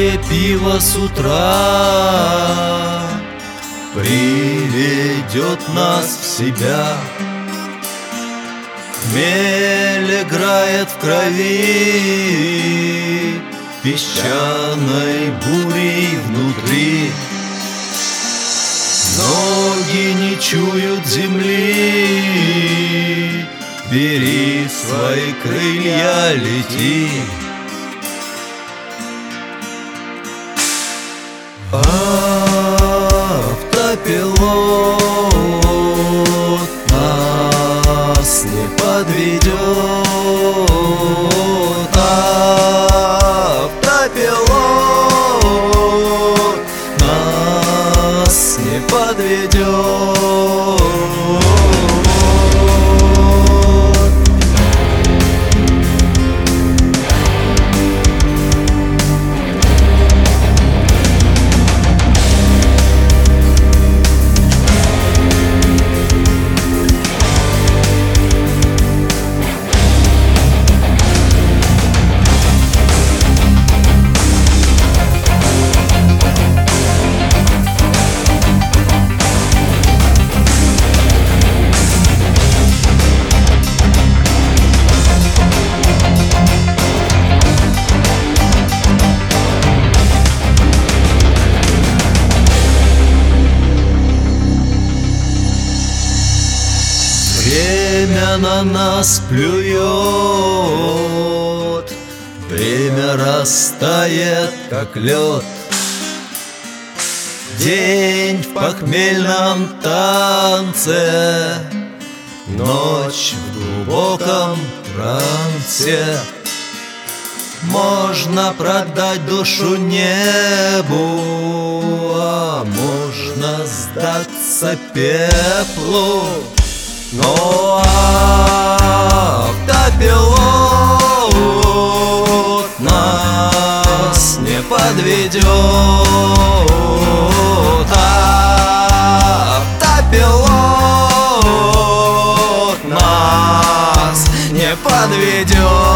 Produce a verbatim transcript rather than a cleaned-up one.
Горячее пиво с утра приведет нас в себя. Хмель играет в крови песчаной бурей внутри. Ноги не чуют земли, бери свои крылья, лети. Автопилот нас не подведет. Автопилот нас не подведет. Время на нас плюет, время растает, как лед. День в похмельном танце, ночь в глубоком трансе. Можно продать душу небу, а можно сдаться пеплу. Но автопилот нас не подведет. Автопилот нас не подведет.